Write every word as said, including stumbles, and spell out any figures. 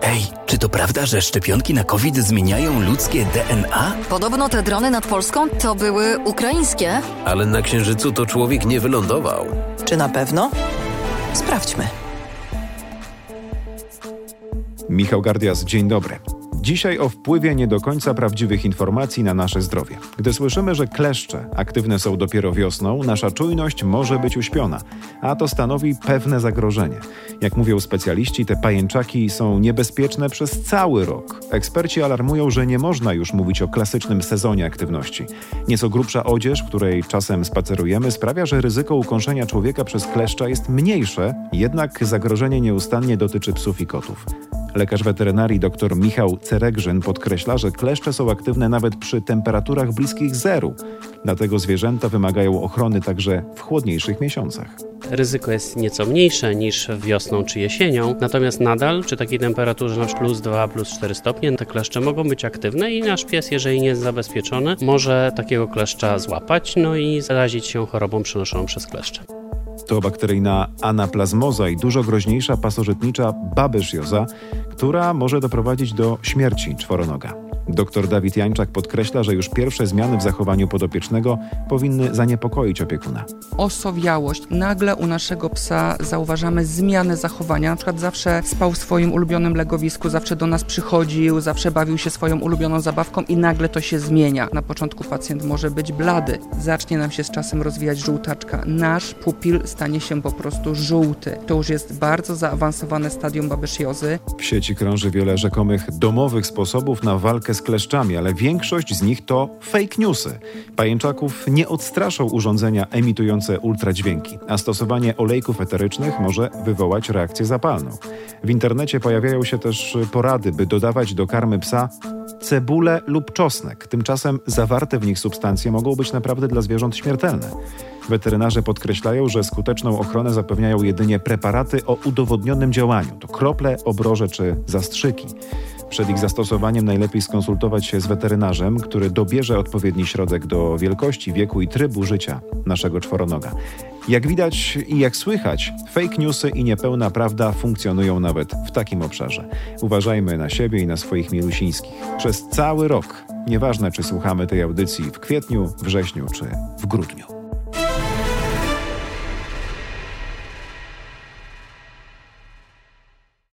Ej, czy to prawda, że szczepionki na COVID zmieniają ludzkie D N A? Podobno te drony nad Polską to były ukraińskie. Ale na Księżycu to człowiek nie wylądował. Czy na pewno? Sprawdźmy. Michał Gardias, dzień dobry. Dzisiaj o wpływie nie do końca prawdziwych informacji na nasze zdrowie. Gdy słyszymy, że kleszcze aktywne są dopiero wiosną, nasza czujność może być uśpiona, a to stanowi pewne zagrożenie. Jak mówią specjaliści, te pajęczaki są niebezpieczne przez cały rok. Eksperci alarmują, że nie można już mówić o klasycznym sezonie aktywności. Nieco grubsza odzież, w której czasem spacerujemy, sprawia, że ryzyko ukąszenia człowieka przez kleszcza jest mniejsze, jednak zagrożenie nieustannie dotyczy psów i kotów. Lekarz weterynarii dr Michał Ceregrzyn podkreśla, że kleszcze są aktywne nawet przy temperaturach bliskich zeru. Dlatego zwierzęta wymagają ochrony także w chłodniejszych miesiącach. Ryzyko jest nieco mniejsze niż wiosną czy jesienią, natomiast nadal przy takiej temperaturze na plus dwa, plus cztery stopnie te kleszcze mogą być aktywne i nasz pies, jeżeli nie jest zabezpieczony, może takiego kleszcza złapać, no i zarazić się chorobą przenoszoną przez kleszcze. To bakteryjna anaplazmoza i dużo groźniejsza pasożytnicza babezioza, która może doprowadzić do śmierci czworonoga. Doktor Dawid Jańczak podkreśla, że już pierwsze zmiany w zachowaniu podopiecznego powinny zaniepokoić opiekuna. Osowiałość. Nagle u naszego psa zauważamy zmianę zachowania. Na przykład zawsze spał w swoim ulubionym legowisku, zawsze do nas przychodził, zawsze bawił się swoją ulubioną zabawką i nagle to się zmienia. Na początku pacjent może być blady. Zacznie nam się z czasem rozwijać żółtaczka. Nasz pupil stanie się po prostu żółty. To już jest bardzo zaawansowane stadium babeziozy. W sieci krąży wiele rzekomych domowych sposobów na walkę z kleszczami, ale większość z nich to fake newsy. Pajęczaków nie odstraszą urządzenia emitujące ultradźwięki, a stosowanie olejków eterycznych może wywołać reakcję zapalną. W internecie pojawiają się też porady, by dodawać do karmy psa cebulę lub czosnek. Tymczasem zawarte w nich substancje mogą być naprawdę dla zwierząt śmiertelne. Weterynarze podkreślają, że skuteczną ochronę zapewniają jedynie preparaty o udowodnionym działaniu. To krople, obroże czy zastrzyki. Przed ich zastosowaniem najlepiej skonsultować się z weterynarzem, który dobierze odpowiedni środek do wielkości, wieku i trybu życia naszego czworonoga. Jak widać i jak słychać, fake newsy i niepełna prawda funkcjonują nawet w takim obszarze. Uważajmy na siebie i na swoich milusińskich. Przez cały rok, nieważne czy słuchamy tej audycji w kwietniu, wrześniu czy w grudniu.